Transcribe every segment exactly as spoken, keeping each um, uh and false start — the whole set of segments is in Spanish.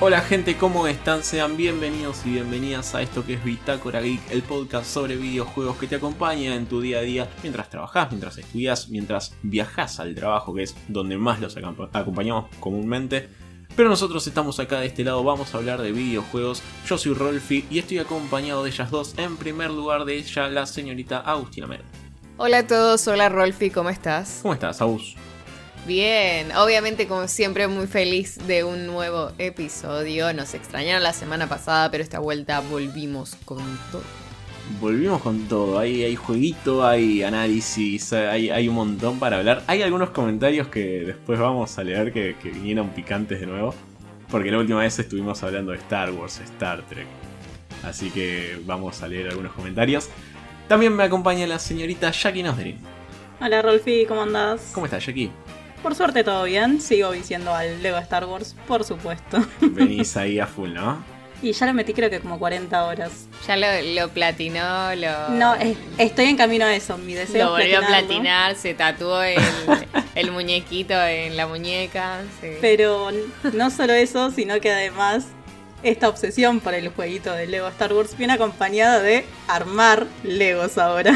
Hola gente, ¿cómo están? Sean bienvenidos y bienvenidas a esto que es Bitácora Geek, el podcast sobre videojuegos que te acompaña en tu día a día mientras trabajás, mientras estudias, mientras viajás al trabajo, que es donde más los acompañamos comúnmente. Pero nosotros estamos acá de este lado, vamos a hablar de videojuegos. Yo soy Rolfi y estoy acompañado de ellas dos. En primer lugar de ella, la señorita Agustina Mer. Hola a todos, hola Rolfi, ¿cómo estás? ¿Cómo estás, Agus? Bien, obviamente como siempre muy feliz de un nuevo episodio. Nos extrañaron la semana pasada, pero esta vuelta volvimos con todo. Volvimos con todo, hay, hay jueguito, hay análisis, hay, hay un montón para hablar. Hay algunos comentarios que después vamos a leer que, que vinieron picantes de nuevo, porque la última vez estuvimos hablando de Star Wars, Star Trek. Así que vamos a leer algunos comentarios. También me acompaña la señorita Jackie Nosderin. Hola Rolfi, ¿cómo andás? ¿Cómo estás, Jackie? Por suerte todo bien, sigo viciando al Lego Star Wars, por supuesto. Venís ahí a full, ¿no? Y ya le metí creo que como cuarenta horas. Ya lo, lo platinó, lo... No, es, estoy en camino a eso, mi deseo Lo es volvió a platinarlo. platinar, se tatuó el, el muñequito en la muñeca. Sí. Pero no solo eso, sino que además esta obsesión por el jueguito de Lego Star Wars viene acompañada de armar Legos ahora.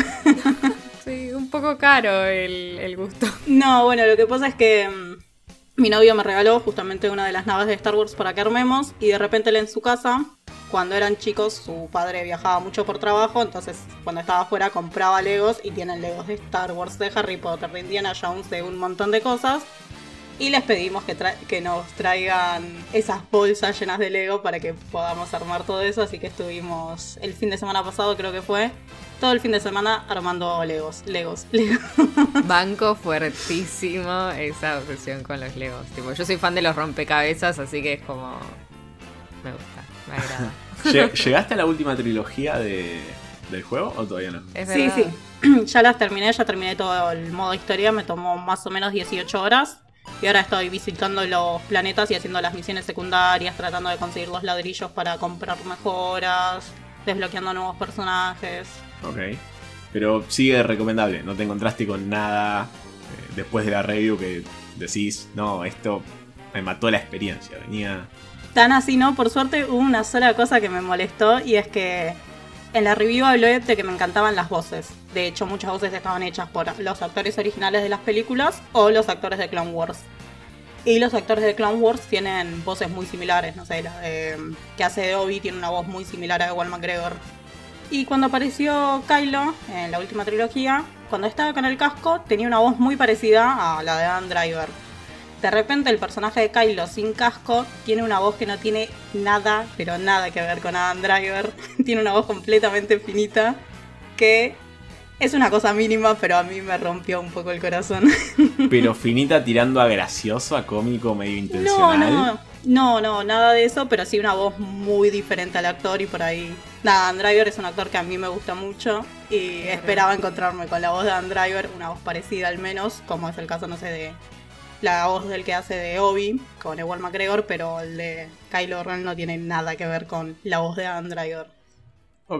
Sí, un poco caro el, el gusto. No, bueno, lo que pasa es que mmm, mi novio me regaló justamente una de las naves de Star Wars para que armemos, y de repente él en su casa, cuando eran chicos, su padre viajaba mucho por trabajo, entonces cuando estaba afuera compraba Legos, y tienen Legos de Star Wars, de Harry Potter, de Indiana Jones, de un montón de cosas, y les pedimos que, tra- que nos traigan esas bolsas llenas de Lego para que podamos armar todo eso, así que estuvimos el fin de semana pasado, creo que fue, todo el fin de semana armando Legos, Legos, Legos. Banco fuertísimo esa obsesión con los Legos. Tipo, yo soy fan de los rompecabezas, así que es como... Me gusta, me agrada. ¿Llegaste a la última trilogía de, del juego o todavía no? Es Sí, verdad. sí, ya las terminé, ya terminé todo el modo historia, me tomó más o menos dieciocho horas. Y ahora estoy visitando los planetas y haciendo las misiones secundarias, tratando de conseguir los ladrillos para comprar mejoras, desbloqueando nuevos personajes. Ok, pero sigue recomendable, no te encontraste con nada eh, después de la review que decís, no, esto me mató la experiencia, venía... Tan así, ¿no? Por suerte hubo una sola cosa que me molestó, y es que en la review hablé de que me encantaban las voces. De hecho, muchas voces estaban hechas por los actores originales de las películas o los actores de Clone Wars. Y los actores de Clone Wars tienen voces muy similares, no sé, la de, que hace de Obi tiene una voz muy similar a Ewan McGregor. Y cuando apareció Kylo en la última trilogía, cuando estaba con el casco, tenía una voz muy parecida a la de Adam Driver. De repente el personaje de Kylo sin casco tiene una voz que no tiene nada, pero nada que ver con Adam Driver. Tiene una voz completamente finita, que es una cosa mínima, pero a mí me rompió un poco el corazón. Pero finita tirando a gracioso, a cómico, medio No, intencional. no, no, no, nada de eso, pero sí una voz muy diferente al actor, y por ahí... Nada, Adam Driver es un actor que a mí me gusta mucho, y Claro. esperaba encontrarme con la voz de Adam Driver, una voz parecida al menos, como es el caso, no sé, de la voz del que hace de Obi, con Ewan McGregor, pero el de Kylo Ren no tiene nada que ver con la voz de Adam Driver. Ok.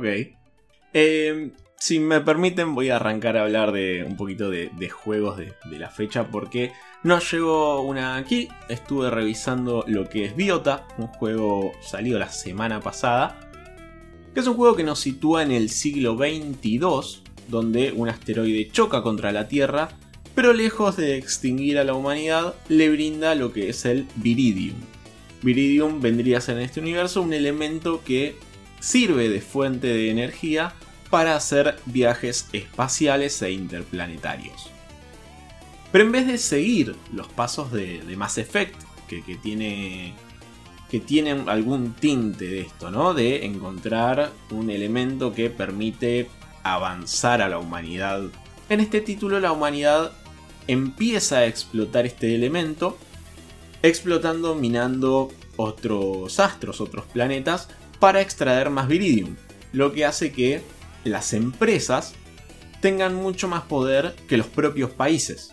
Eh, si me permiten, voy a arrancar a hablar de un poquito de, de juegos de, de la fecha, porque nos llegó una aquí. Estuve revisando lo que es Biota, un juego salido la semana pasada, que es un juego que nos sitúa en el siglo veintidós, donde un asteroide choca contra la Tierra, pero lejos de extinguir a la humanidad, le brinda lo que es el Viridium. Viridium vendría a ser en este universo un elemento que sirve de fuente de energía para hacer viajes espaciales e interplanetarios. Pero en vez de seguir los pasos de, de Mass Effect, que, que tiene... que tienen algún tinte de esto, ¿no? De encontrar un elemento que permite avanzar a la humanidad. En este título la humanidad empieza a explotar este elemento, explotando, minando otros astros, otros planetas, para extraer más Viridium, lo que hace que las empresas tengan mucho más poder que los propios países.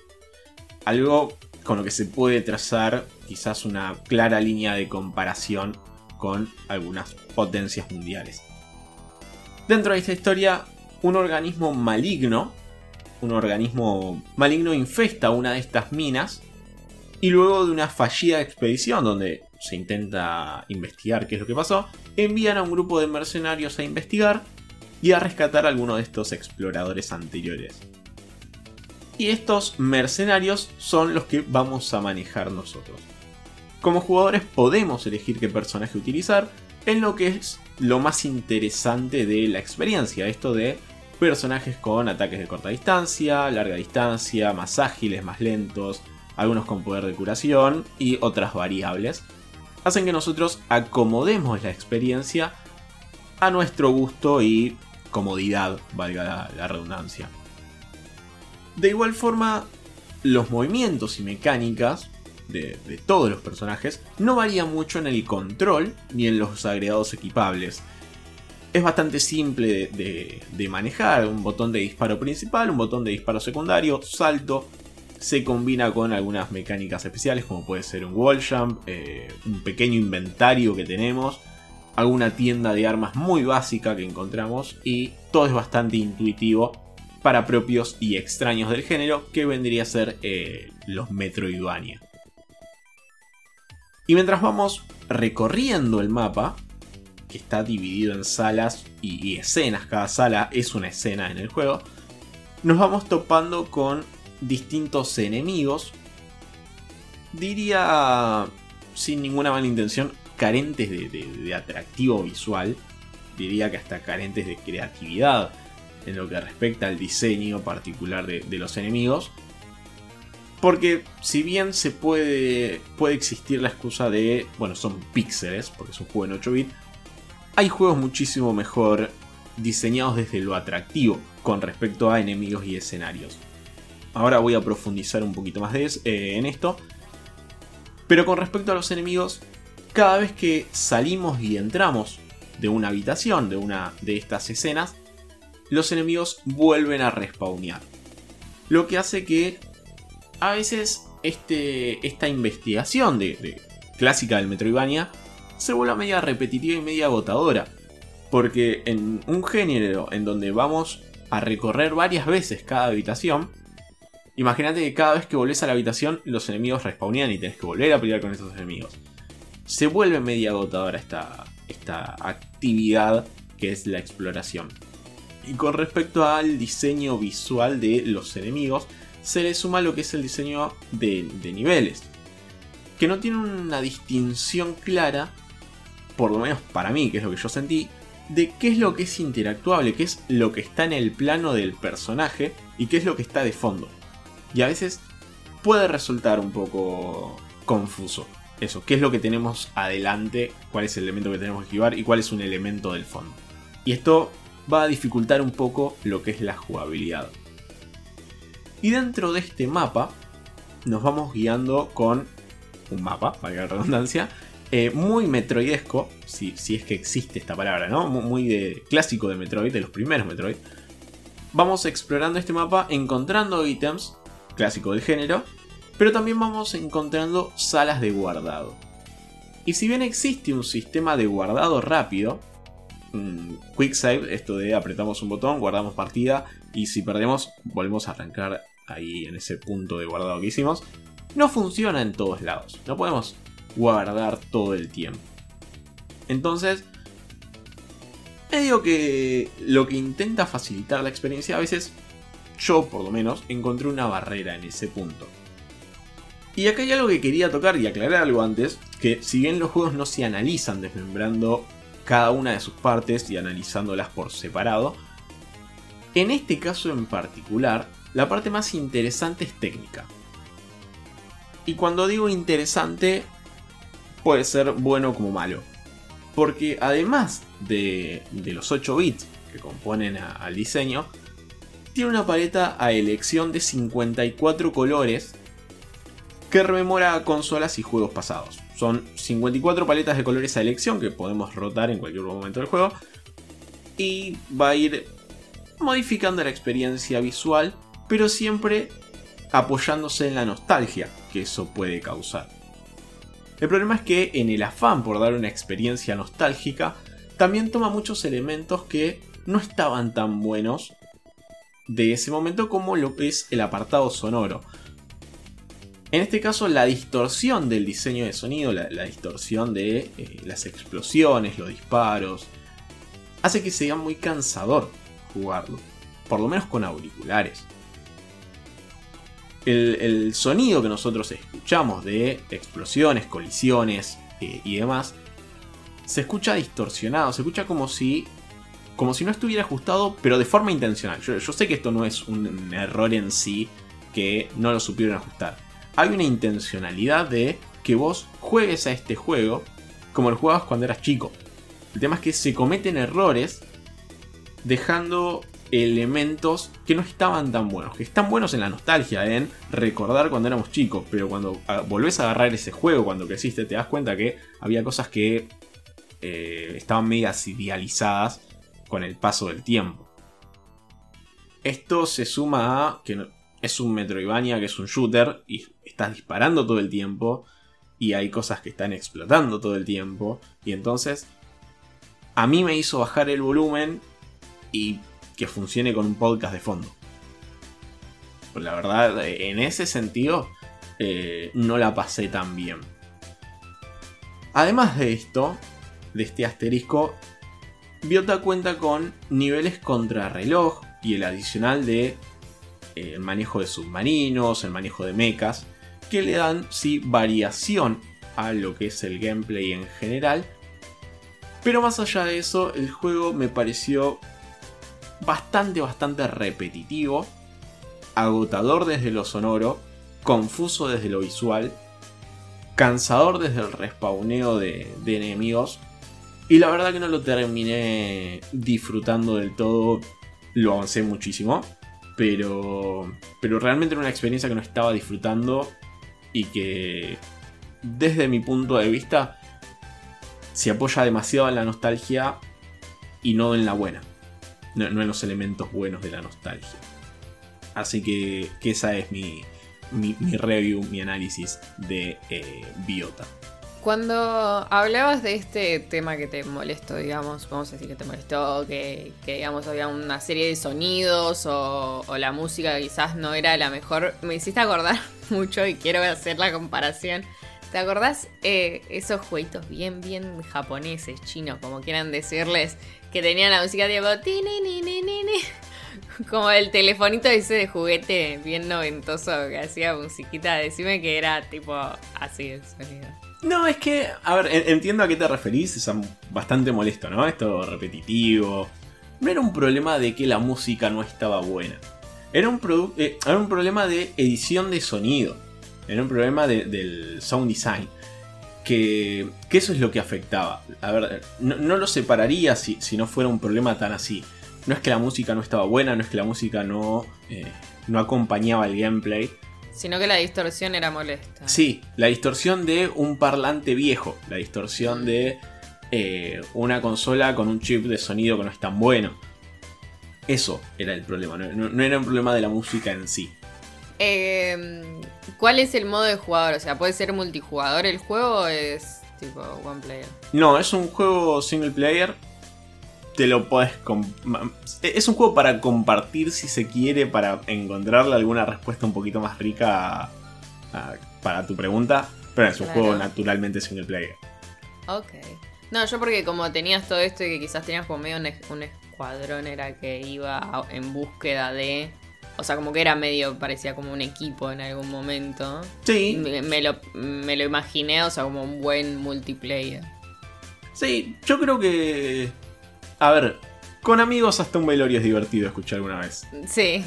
Algo con lo que se puede trazar quizás una clara línea de comparación con algunas potencias mundiales. Dentro de esta historia, un organismo maligno, un organismo maligno infesta una de estas minas, y luego de una fallida expedición donde se intenta investigar qué es lo que pasó, envían a un grupo de mercenarios a investigar y a rescatar a alguno de estos exploradores anteriores. Y estos mercenarios son los que vamos a manejar nosotros. Como jugadores podemos elegir qué personaje utilizar en lo que es lo más interesante de la experiencia, esto de personajes con ataques de corta distancia, larga distancia, más ágiles, más lentos, algunos con poder de curación y otras variables, hacen que nosotros acomodemos la experiencia a nuestro gusto y comodidad, valga la, la redundancia. De igual forma, los movimientos y mecánicas de, de todos los personajes no varían mucho en el control ni en los agregados equipables. Es bastante simple de, de, de manejar, un botón de disparo principal, un botón de disparo secundario, salto. Se combina con algunas mecánicas especiales como puede ser un wall jump, eh, un pequeño inventario que tenemos, alguna tienda de armas muy básica que encontramos y todo es bastante intuitivo para propios y extraños del género que vendría a ser eh, los Metroidvania. Y mientras vamos recorriendo el mapa, que está dividido en salas y, y escenas, cada sala es una escena en el juego, nos vamos topando con distintos enemigos, diría sin ninguna mala intención, carentes de, de, de atractivo visual, diría que hasta carentes de creatividad en lo que respecta al diseño particular de, de los enemigos, porque si bien se puede, puede existir la excusa de, bueno, son píxeles, porque es un juego en ocho bits, hay juegos muchísimo mejor diseñados desde lo atractivo con respecto a enemigos y escenarios. Ahora voy a profundizar un poquito más de es, eh, en esto. Pero con respecto a los enemigos, cada vez que salimos y entramos de una habitación, de una de estas escenas, los enemigos vuelven a respawnear. Lo que hace que a veces este, esta investigación de, de clásica del Metroidvania se vuelva media repetitiva y media agotadora. Porque en un género en donde vamos a recorrer varias veces cada habitación, imagínate que cada vez que volvés a la habitación los enemigos respawnean y tenés que volver a pelear con esos enemigos. Se vuelve media agotadora esta, esta actividad que es la exploración. Y con respecto al diseño visual de los enemigos, se le suma lo que es el diseño de, de niveles, que no tiene una distinción clara, por lo menos para mí, que es lo que yo sentí, de qué es lo que es interactuable, qué es lo que está en el plano del personaje y qué es lo que está de fondo. Y a veces puede resultar un poco confuso eso, qué es lo que tenemos adelante, cuál es el elemento que tenemos que esquivar y cuál es un elemento del fondo. Y esto va a dificultar un poco lo que es la jugabilidad. Y dentro de este mapa nos vamos guiando con un mapa, valga la redundancia, eh, muy metroidesco, si, si es que existe esta palabra, ¿no? Muy de, clásico de Metroid, de los primeros Metroid. Vamos explorando este mapa, encontrando ítems, clásico del género, pero también vamos encontrando salas de guardado. Y si bien existe un sistema de guardado rápido, um, quick save, esto de apretamos un botón, guardamos partida y si perdemos volvemos a arrancar ahí en ese punto de guardado que hicimos, no funciona en todos lados, no podemos guardar todo el tiempo. Entonces, medio que lo que intenta facilitar la experiencia, a veces yo por lo menos encontré una barrera en ese punto. Y acá hay algo que quería tocar y aclarar algo antes, que si bien los juegos no se analizan desmembrando cada una de sus partes y analizándolas por separado, en este caso en particular, la parte más interesante es técnica. Y cuando digo interesante, puede ser bueno como malo. Porque además de, de los ocho bits que componen a, al diseño, tiene una paleta a elección de cincuenta y cuatro colores que rememora consolas y juegos pasados. Son cincuenta y cuatro paletas de colores a elección que podemos rotar en cualquier momento del juego. Y va a ir modificando la experiencia visual, pero siempre apoyándose en la nostalgia que eso puede causar. El problema es que en el afán por dar una experiencia nostálgica, también toma muchos elementos que no estaban tan buenos de ese momento como lo es el apartado sonoro. En este caso, la distorsión del diseño de sonido, la, la distorsión de eh, las explosiones, los disparos, hace que sea muy cansador jugarlo, por lo menos con auriculares. El, el sonido que nosotros escuchamos de explosiones, colisiones eh, y demás, se escucha distorsionado, se escucha como si, como si no estuviera ajustado, pero de forma intencional. Yo, yo sé que esto no es un error en sí, que no lo supieron ajustar. Hay una intencionalidad de que vos juegues a este juego como lo jugabas cuando eras chico. El tema es que se cometen errores dejando elementos que no estaban tan buenos, que están buenos en la nostalgia, en recordar cuando éramos chicos, pero cuando volvés a agarrar ese juego, cuando creciste, te das cuenta que había cosas que eh, estaban medias idealizadas con el paso del tiempo. Esto se suma a que no, es un Metroidvania, que es un shooter, y estás disparando todo el tiempo, y hay cosas que están explotando todo el tiempo, y entonces a mí me hizo bajar el volumen y que funcione con un podcast de fondo. Pues la verdad, en ese sentido, eh, no la pasé tan bien. Además de esto, de este asterisco, Biota cuenta con niveles contrarreloj y el adicional de eh, el manejo de submarinos, el manejo de mechas, que le dan sí variación a lo que es el gameplay en general. Pero más allá de eso, el juego me pareció bastante, bastante repetitivo, agotador desde lo sonoro, confuso desde lo visual, cansador desde el respawneo de, de enemigos, y la verdad que no lo terminé disfrutando del todo. Lo avancé muchísimo, pero, pero realmente era una experiencia que no estaba disfrutando y que desde mi punto de vista se apoya demasiado en la nostalgia y no en la buena. No, no en los elementos buenos de la nostalgia. Así que, que esa es mi, mi, mi review, mi análisis de eh, Biota. Cuando hablabas de este tema que te molestó, digamos, vamos a decir que te molestó, que, que digamos había una serie de sonidos o, o la música quizás no era la mejor, me hiciste acordar mucho y quiero hacer la comparación. ¿Te acordás eh, esos jueguitos bien, bien japoneses, chinos, como quieran decirles, que tenían la música tipo tini, ni, ni, ni, ni, como el telefonito ese de juguete bien noventoso que hacía musiquita? Decime que era tipo así el sonido. No, es que, a ver, entiendo a qué te referís, es bastante molesto, ¿no? Esto repetitivo. No era un problema de que la música no estaba buena. Era un, produ- eh, era un problema de edición de sonido. Era un problema de, del sound design. Que, que eso es lo que afectaba. A ver, no, no lo separaría si, si no fuera un problema tan así. No es que la música no estaba buena, no es que la música no, eh, no acompañaba el gameplay. Sino que la distorsión era molesta. Sí, la distorsión de un parlante viejo. La distorsión de eh, una consola con un chip de sonido que no es tan bueno. Eso era el problema, no, no, no era un problema de la música en sí. Eh, ¿Cuál es el modo de jugador? O sea, ¿puede ser multijugador el juego o es tipo one player? No, es un juego single player. Te lo podés... Es un juego para compartir si se quiere, para encontrarle alguna respuesta un poquito más rica a, a, para tu pregunta. Pero es un claro. juego naturalmente single player. Ok. No, yo porque como tenías todo esto y que quizás tenías como medio un, un escuadrón era que iba en búsqueda de... O sea, como que era medio, parecía como un equipo en algún momento. Sí. Me, me, lo, me lo imaginé, o sea, como un buen multiplayer. Sí, yo creo que... A ver, con amigos hasta un velorio es divertido escuchar alguna vez. Sí.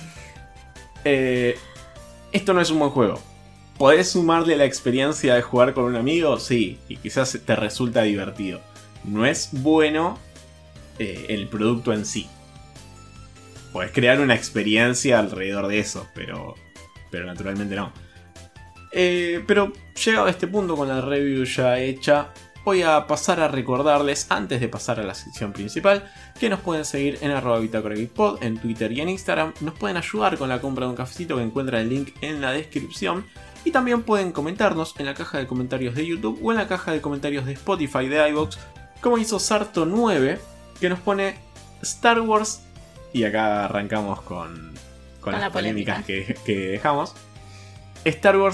Eh, esto no es un buen juego. ¿Podés sumarle la experiencia de jugar con un amigo? Sí, y quizás te resulta divertido. No es bueno eh, el producto en sí. Podés crear una experiencia alrededor de eso, pero, pero naturalmente no. Eh, pero llegado a este punto con la review ya hecha, voy a pasar a recordarles, antes de pasar a la sección principal, que nos pueden seguir en arroba bitácora geek pod en Twitter y en Instagram. Nos pueden ayudar con la compra de un cafecito, que encuentran el link en la descripción. Y también pueden comentarnos en la caja de comentarios de YouTube o en la caja de comentarios de Spotify, de iVoox, como hizo Sarto nueve, que nos pone Star Wars. Y acá arrancamos con, con, con las polémicas que, que dejamos. Star Wars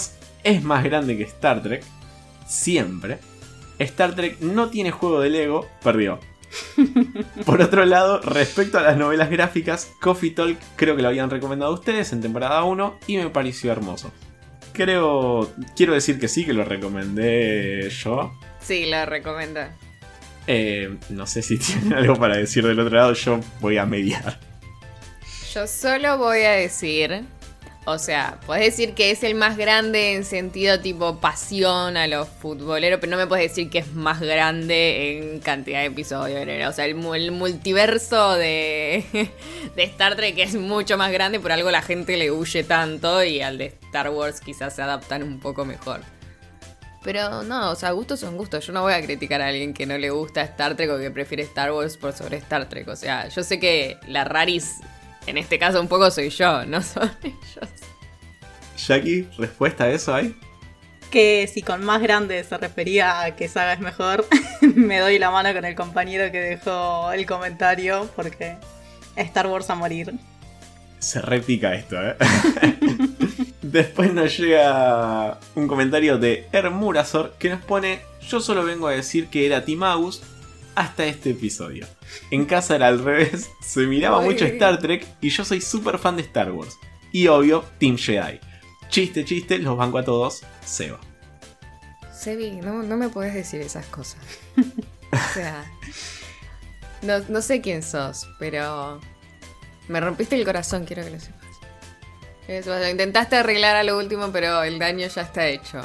es más grande que Star Trek, siempre. Star Trek no tiene juego de Lego, perdió. Por otro lado, respecto a las novelas gráficas, Coffee Talk creo que lo habían recomendado ustedes en temporada uno y me pareció hermoso. Creo, quiero decir que sí, que lo recomendé yo. Sí, lo recomiendo. Eh, no sé si tienen algo para decir del otro lado, yo voy a mediar. Yo solo voy a decir, o sea, podés decir que es el más grande en sentido tipo pasión a los futboleros, pero no me podés decir que es más grande en cantidad de episodios. O sea, el, el multiverso de, de Star Trek es mucho más grande, por algo la gente le huye tanto y al de Star Wars quizás se adaptan un poco mejor. Pero no, o sea, gustos son gustos. Yo no voy a criticar a alguien que no le gusta Star Trek o que prefiere Star Wars por sobre Star Trek. O sea, yo sé que la raris, en este caso un poco soy yo, no son ellos. Jackie, ¿respuesta a eso hay? Que si con más grande se refería a que Saga es mejor, me doy la mano con el compañero que dejó el comentario, porque Star Wars a morir. Se repica esto, ¿eh? Después nos llega un comentario de Hermurazor que nos pone: yo solo vengo a decir que era Team Agus hasta este episodio. En casa era al revés, se miraba Uy. mucho Star Trek y yo soy súper fan de Star Wars. Y obvio, Team Jedi. Chiste, chiste, los banco a todos, Seba. Sebi, no, no me podés decir esas cosas. O sea, no, no sé quién sos, pero me rompiste el corazón, quiero que lo sepas. Eso, intentaste arreglar a lo último, pero el daño ya está hecho.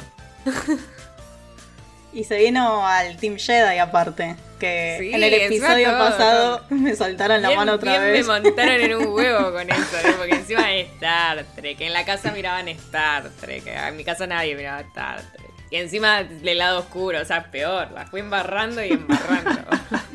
Y se vino al Team Jedi aparte, que Sí, en el encima episodio todo, pasado todo. me soltaron la Bien- mano otra bien vez. me montaron en un huevo con eso, ¿no? Porque encima es Star Trek. En la casa miraban Star Trek. En mi casa nadie miraba Star Trek. Y encima del lado oscuro, o sea, peor. La fui embarrando y embarrando.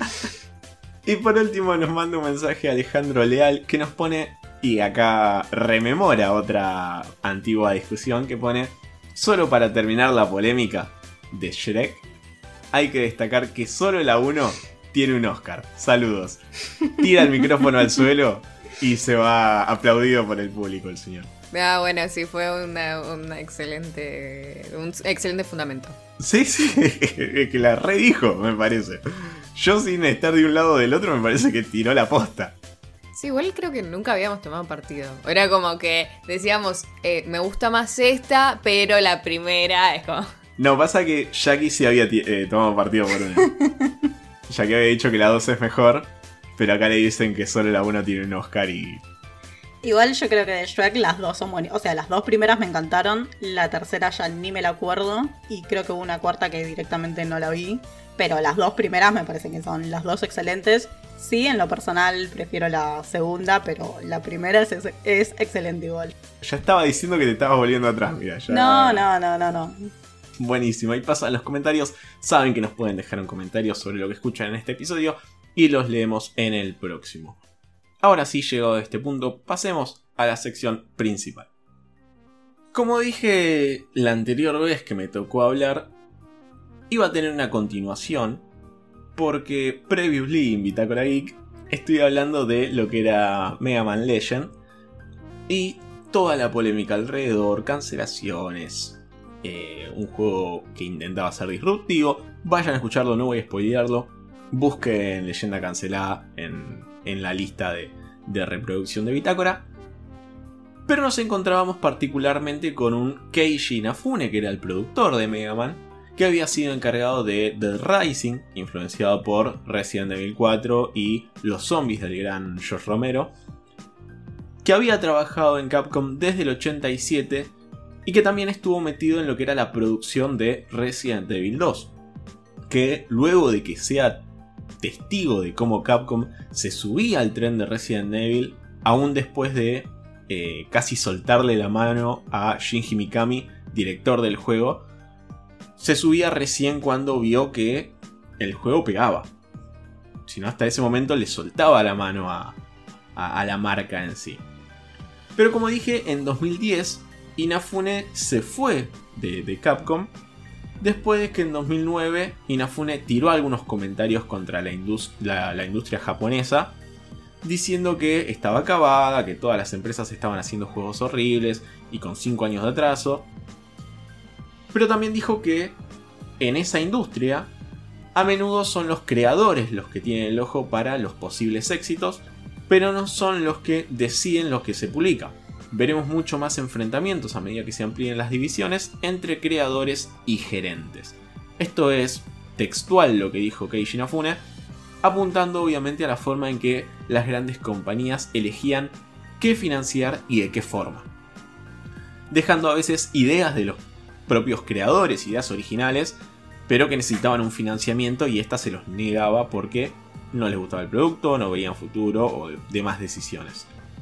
Y por último nos manda un mensaje Alejandro Leal que nos pone, y acá rememora otra antigua discusión que pone: solo para terminar la polémica de Shrek, hay que destacar que solo la uno tiene un Oscar. Saludos. Tira el micrófono al suelo y se va aplaudido por el público el señor. Ah, bueno, sí, fue una, una excelente, un excelente fundamento. Sí, sí, que la redijo, me parece. Yo sin estar de un lado o del otro me parece que tiró la posta. Sí, igual creo que nunca habíamos tomado partido. Era como que decíamos, eh, me gusta más esta, pero la primera es como... No, pasa que Jackie sí había eh, tomado partido por una. Jackie había dicho que la dos es mejor, pero acá le dicen que solo la uno tiene un Oscar y... Igual yo creo que de Shrek las dos son buenas. O sea, las dos primeras me encantaron. La tercera ya ni me la acuerdo. Y creo que hubo una cuarta que directamente no la vi. Pero las dos primeras me parecen que son las dos excelentes. Sí, en lo personal prefiero la segunda, pero la primera es, es, es excelente igual. Ya estaba diciendo que te estabas volviendo atrás, mira. Ya... No, no, no, no, no. Buenísimo, ahí pasan los comentarios. Saben que nos pueden dejar un comentario sobre lo que escuchan en este episodio y los leemos en el próximo. Ahora sí, llegado a este punto, pasemos a la sección principal. Como dije la anterior vez que me tocó hablar, iba a tener una continuación, porque previously en Bitácora Geek estoy hablando de lo que era Mega Man Legend y toda la polémica alrededor, cancelaciones, eh, un juego que intentaba ser disruptivo. Vayan a escucharlo, no voy a spoilearlo. Busquen Leyenda Cancelada en, en la lista de, de reproducción de Bitácora. Pero nos encontrábamos particularmente con un Keiji Inafune, que era el productor de Mega Man, que había sido encargado de The Rising, influenciado por Resident Evil cuatro y los zombies del gran George Romero, que había trabajado en Capcom desde el ochenta y siete y que también estuvo metido en lo que era la producción de Resident Evil dos, que luego de que sea testigo de cómo Capcom se subía al tren de Resident Evil, aún después de eh, casi soltarle la mano a Shinji Mikami, director del juego, se subía recién cuando vio que el juego pegaba. Si no, hasta ese momento le soltaba la mano a, a, a la marca en sí. Pero como dije, en dos mil diez Inafune se fue de, de Capcom, después de que en dos mil nueve Inafune tiró algunos comentarios contra la, indust- la, la industria japonesa, diciendo que estaba acabada, que todas las empresas estaban haciendo juegos horribles y con cinco años de atraso. Pero también dijo que en esa industria a menudo son los creadores los que tienen el ojo para los posibles éxitos, pero no son los que deciden lo que se publica. Veremos mucho más enfrentamientos a medida que se amplíen las divisiones entre creadores y gerentes. Esto es textual lo que dijo Keiji Inafune, apuntando obviamente a la forma en que las grandes compañías elegían qué financiar y de qué forma, dejando a veces ideas de los propios creadores, ideas originales, pero que necesitaban un financiamiento y ésta se los negaba porque no les gustaba el producto, no veían futuro o demás decisiones.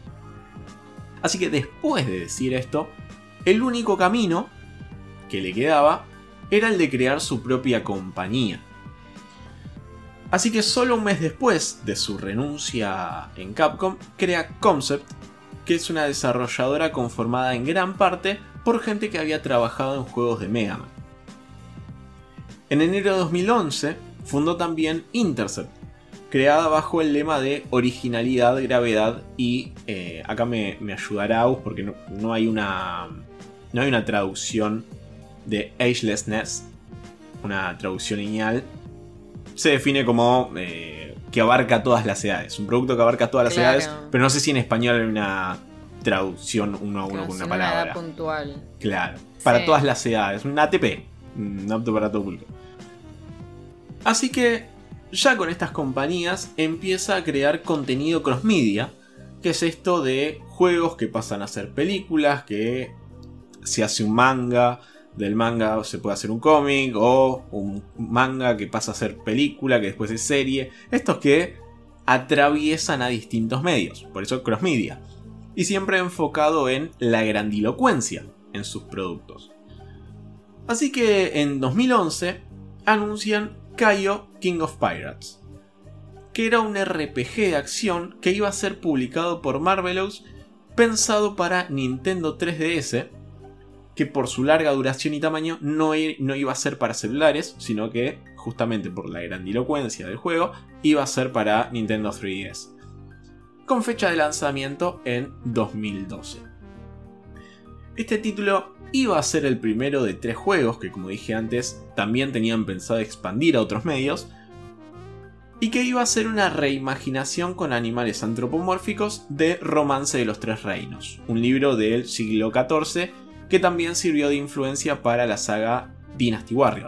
Así que después de decir esto, el único camino que le quedaba era el de crear su propia compañía. Así que solo un mes después de su renuncia en Capcom, crea Concept, que es una desarrolladora conformada en gran parte por gente que había trabajado en juegos de Mega Man. En enero de dos mil once fundó también Intercept, creada bajo el lema de originalidad, gravedad y eh, acá me, me ayudará Aus porque no, no, hay una, no hay una traducción de agelessness, una traducción lineal. Se define como eh, que abarca todas las edades, un producto que abarca todas las Claro. edades, pero no sé si en español hay una traducción uno a uno Claro, con una sin palabra. edad puntual. Claro, para Sí. todas las edades, un A T P, un apto para todo público. Así que ya con estas compañías empieza a crear contenido cross-media, que es esto de juegos que pasan a ser películas, que se hace un manga, del manga se puede hacer un cómic, o un manga que pasa a ser película, que después es serie. Estos que atraviesan a distintos medios, por eso cross-media. Y siempre enfocado en la grandilocuencia en sus productos. Así que en dos mil once anuncian Kaio King of Pirates, que era un R P G de acción que iba a ser publicado por Marvelous, pensado para Nintendo tres D S, que por su larga duración y tamaño no, no iba a ser para celulares, sino que justamente por la grandilocuencia del juego iba a ser para Nintendo tres D S, con fecha de lanzamiento en dos mil doce. Este título iba a ser el primero de tres juegos que, como dije antes, también tenían pensado expandir a otros medios, y que iba a ser una reimaginación con animales antropomórficos de Romance de los Tres Reinos, un libro del siglo catorce que también sirvió de influencia para la saga Dynasty Warrior.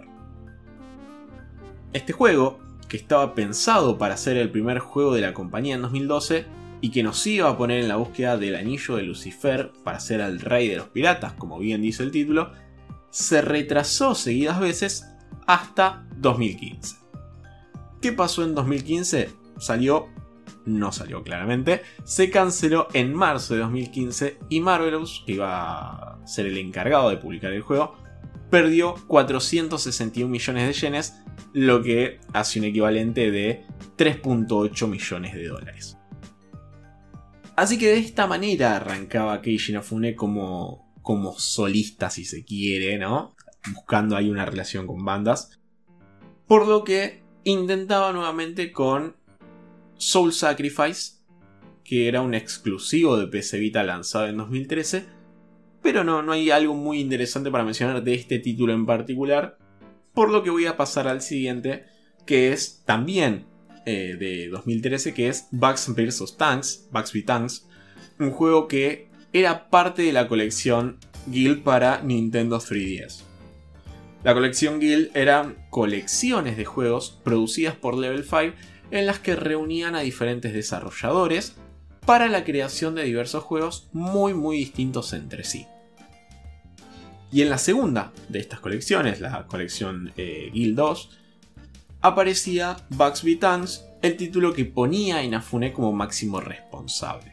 Este juego, que estaba pensado para ser el primer juego de la compañía en dos mil doce, y que nos iba a poner en la búsqueda del anillo de Lucifer para ser el rey de los piratas, como bien dice el título, se retrasó seguidas veces hasta dos mil quince. ¿Qué pasó en dos mil quince? Salió, no salió claramente, se canceló en marzo de dos mil quince y Marvelous, que iba a ser el encargado de publicar el juego, perdió cuatrocientos sesenta y un millones de yenes, lo que hace un equivalente de tres punto ocho millones de dólares. Así que de esta manera arrancaba Keiji Inafune como, como solista, si se quiere, ¿no? Buscando ahí una relación con bandas. Por lo que intentaba nuevamente con Soul Sacrifice, que era un exclusivo de P S Vita lanzado en dos mil trece. Pero no, no hay algo muy interesante para mencionar de este título en particular. Por lo que voy a pasar al siguiente, que es también eh, de dos mil trece, que es Bugs versus. Tanks, Bugs versus. Tanks, un juego que era parte de la colección Guild para Nintendo tres D S. La colección Guild eran colecciones de juegos producidas por Level cinco en las que reunían a diferentes desarrolladores para la creación de diversos juegos muy muy distintos entre sí. Y en la segunda de estas colecciones, la colección eh, Guild dos, aparecía Bugs versus. Tanks, el título que ponía a Inafune como máximo responsable.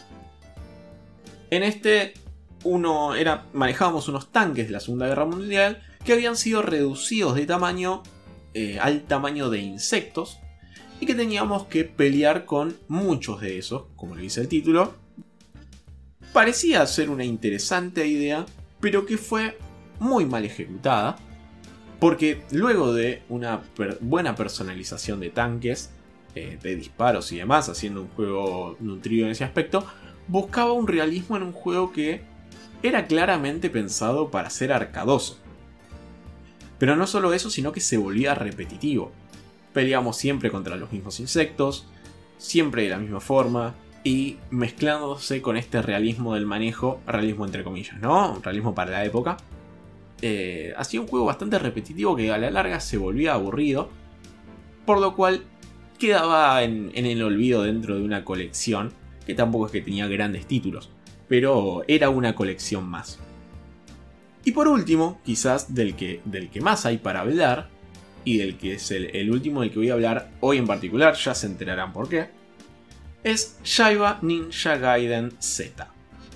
En este uno era, manejábamos unos tanques de la Segunda Guerra Mundial que habían sido reducidos de tamaño eh, al tamaño de insectos y que teníamos que pelear con muchos de esos, como le dice el título. Parecía ser una interesante idea, pero que fue muy mal ejecutada, porque luego de una per- buena personalización de tanques, eh, de disparos y demás, haciendo un juego nutrido en ese aspecto, buscaba un realismo en un juego que era claramente pensado para ser arcadoso. Pero no solo eso, sino que se volvía repetitivo. Peleábamos siempre contra los mismos insectos, siempre de la misma forma, y mezclándose con este realismo del manejo, realismo entre comillas, ¿no? Un realismo para la época. Eh, hacía un juego bastante repetitivo que a la larga se volvía aburrido, por lo cual quedaba en, en el olvido dentro de una colección, que tampoco es que tenía grandes títulos, pero era una colección más. Y por último, quizás del que, del que más hay para hablar, y del que es el, el último del que voy a hablar hoy en particular, ya se enterarán por qué, es Yaiba Ninja Gaiden Z.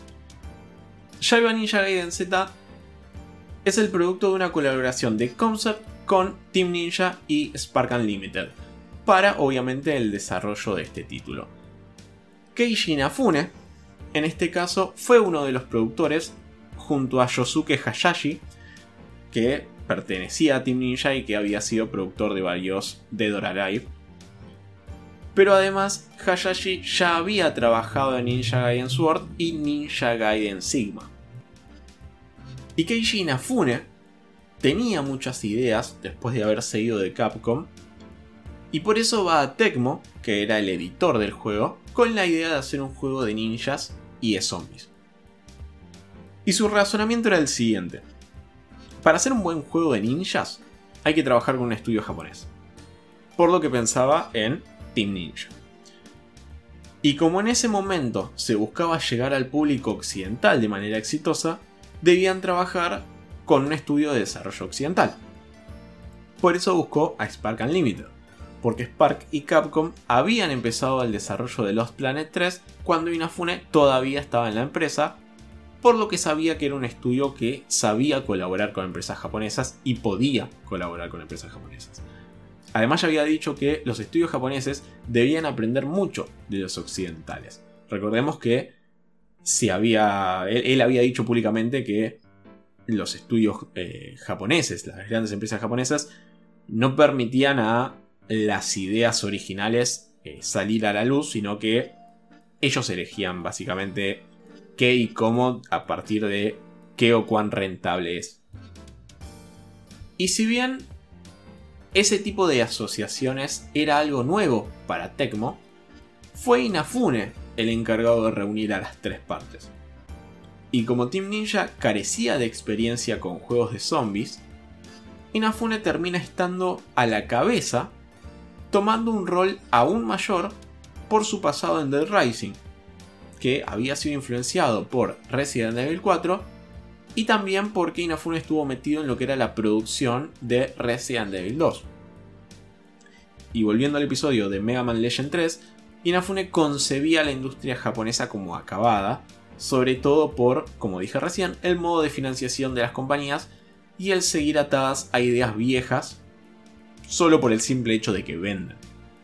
Yaiba Ninja Gaiden Z es el producto de una colaboración de Concept con Team Ninja y Spark Unlimited, para obviamente el desarrollo de este título. Keiji Inafune, en este caso, fue uno de los productores junto a Yosuke Hayashi, que pertenecía a Team Ninja y que había sido productor de varios Dead or Alive. Pero además, Hayashi ya había trabajado en Ninja Gaiden Sword y Ninja Gaiden Sigma. Y Keiji Inafune tenía muchas ideas después de haber seguido de Capcom, y por eso va a Tecmo, que era el editor del juego, con la idea de hacer un juego de ninjas y de zombies. Y su razonamiento era el siguiente: para hacer un buen juego de ninjas hay que trabajar con un estudio japonés, por lo que pensaba en Team Ninja. Y como en ese momento se buscaba llegar al público occidental de manera exitosa, debían trabajar con un estudio de desarrollo occidental. Por eso buscó a Spark Unlimited, porque Spark y Capcom habían empezado el desarrollo de Lost Planet tres cuando Inafune todavía estaba en la empresa, por lo que sabía que era un estudio que sabía colaborar con empresas japonesas y podía colaborar con empresas japonesas. Además ya había dicho que los estudios japoneses debían aprender mucho de los occidentales. Recordemos que si había, él, él había dicho públicamente que los estudios eh, japoneses, las grandes empresas japonesas, no permitían a las ideas originales eh, salir a la luz, sino que ellos elegían básicamente qué y cómo a partir de qué o cuán rentable es. Y si bien ese tipo de asociaciones era algo nuevo para Tecmo, fue Inafune el encargado de reunir a las tres partes. Y como Team Ninja carecía de experiencia con juegos de zombies, Inafune termina estando a la cabeza, tomando un rol aún mayor por su pasado en Dead Rising, que había sido influenciado por Resident Evil cuatro, y también porque Inafune estuvo metido en lo que era la producción de Resident Evil dos. Y volviendo al episodio de Mega Man Legend tres, Inafune concebía la industria japonesa como acabada, sobre todo por, como dije recién, el modo de financiación de las compañías y el seguir atadas a ideas viejas solo por el simple hecho de que vendan.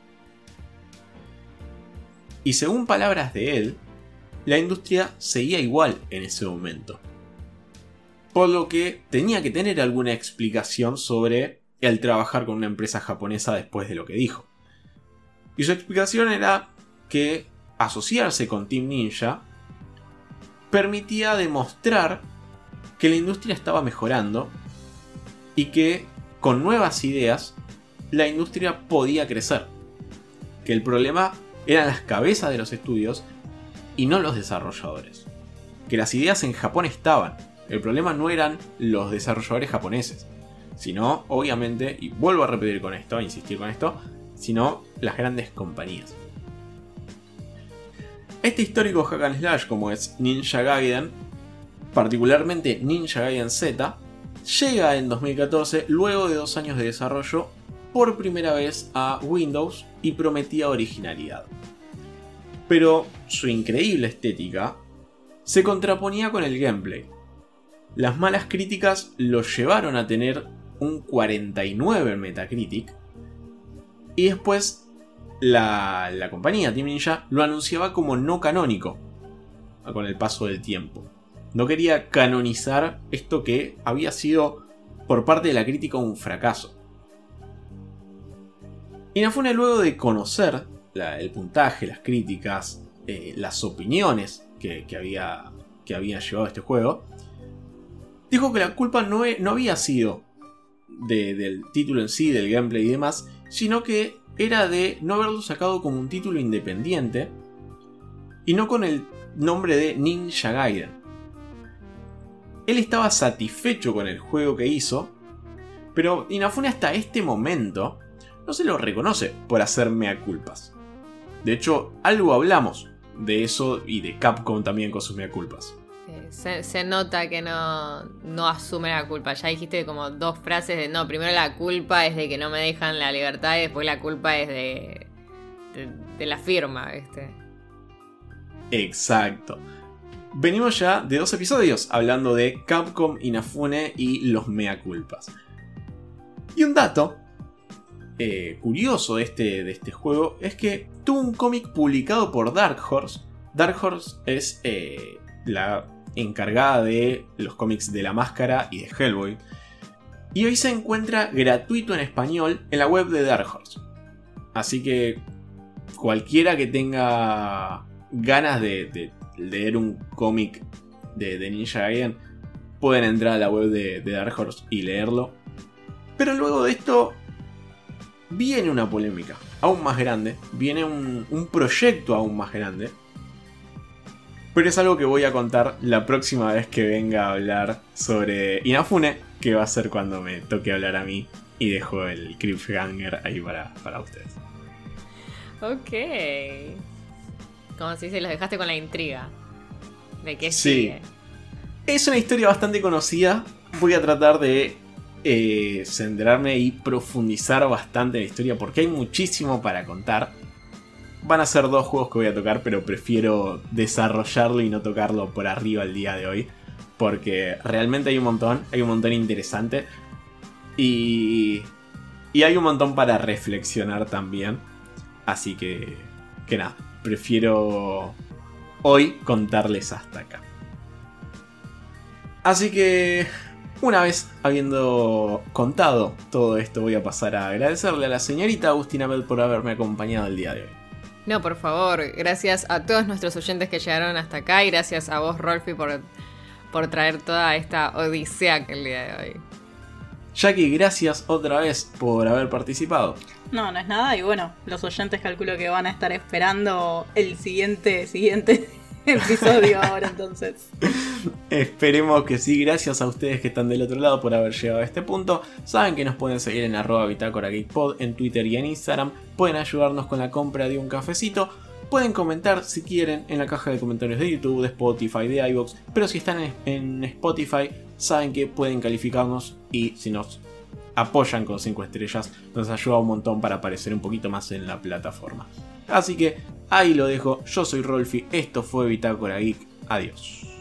Y según palabras de él, la industria seguía igual en ese momento, por lo que tenía que tener alguna explicación sobre el trabajar con una empresa japonesa después de lo que dijo. Y su explicación era que asociarse con Team Ninja permitía demostrar que la industria estaba mejorando y que con nuevas ideas la industria podía crecer. Que el problema eran las cabezas de los estudios y no los desarrolladores. Que las ideas en Japón estaban. El problema no eran los desarrolladores japoneses, sino, obviamente, y vuelvo a repetir con esto, a insistir con esto, sino las grandes compañías. Este histórico hack and slash como es Ninja Gaiden, particularmente Ninja Gaiden Z, llega en dos mil catorce, luego de dos años de desarrollo, por primera vez a Windows y prometía originalidad. Pero su increíble estética se contraponía con el gameplay. Las malas críticas lo llevaron a tener un cuarenta y nueve en Metacritic, y después la, la compañía Team Ninja lo anunciaba como no canónico con el paso del tiempo. No quería canonizar esto que había sido por parte de la crítica un fracaso. Inafune, luego de conocer la, el puntaje, las críticas, eh, las opiniones que, que, había, que había llevado este juego, dijo que la culpa no, no había sido de, del título en sí, del gameplay y demás, sino que era de no haberlo sacado como un título independiente y no con el nombre de Ninja Gaiden. Él estaba satisfecho con el juego que hizo, pero Inafune hasta este momento no se lo reconoce por hacer mea culpas. De hecho, algo hablamos de eso y de Capcom también con sus mea culpas. Se, se nota que no, no asume la culpa. Ya dijiste como dos frases de no, primero la culpa es de que no me dejan la libertad y después la culpa es de, de, de la firma, ¿viste? Exacto. Venimos ya de dos episodios hablando de Capcom, Inafune y los mea culpas. Y un dato eh, curioso de este, de este juego es que tuvo un cómic publicado por Dark Horse. Dark Horse es eh, la encargada de los cómics de La Máscara y de Hellboy. Y hoy se encuentra gratuito en español en la web de Dark Horse. Así que cualquiera que tenga ganas de, de leer un cómic de, de Ninja Gaiden, pueden entrar a la web de, de Dark Horse y leerlo. Pero luego de esto viene una polémica aún más grande, viene un, un proyecto aún más grande. Pero es algo que voy a contar la próxima vez que venga a hablar sobre Inafune, que va a ser cuando me toque hablar a mí y dejo el cliffhanger ahí para, para ustedes. Ok. Como si se los dejaste con la intriga de qué Sí. sigue. Es una historia bastante conocida. Voy a tratar de eh, centrarme y profundizar bastante en la historia porque hay muchísimo para contar. Van a ser dos juegos que voy a tocar, pero prefiero desarrollarlo y no tocarlo por arriba el día de hoy. Porque realmente hay un montón, hay un montón interesante. Y, y hay un montón para reflexionar también. Así que, que nada, prefiero hoy contarles hasta acá. Así que, una vez habiendo contado todo esto, voy a pasar a agradecerle a la señorita Agustina Bell por haberme acompañado el día de hoy. No, por favor, gracias a todos nuestros oyentes que llegaron hasta acá y gracias a vos, Rolfi, por, por traer toda esta odisea que el día de hoy. Jackie, gracias otra vez por haber participado. No, no es nada. Y bueno, los oyentes calculo que van a estar esperando el siguiente, siguiente episodio ahora entonces. Esperemos que sí. Gracias a ustedes que están del otro lado por haber llegado a este punto. Saben que nos pueden seguir en arroba bitácora geek pod en Twitter y en Instagram. Pueden ayudarnos con la compra de un cafecito. Pueden comentar si quieren en la caja de comentarios de YouTube, de Spotify, de iVoox. Pero si están en, en Spotify, saben que pueden calificarnos y si nos apoyan con cinco estrellas, nos ayuda un montón para aparecer un poquito más en la plataforma. Así que ahí lo dejo. Yo soy Rolfi. Esto fue Bitácora Geek. Adiós.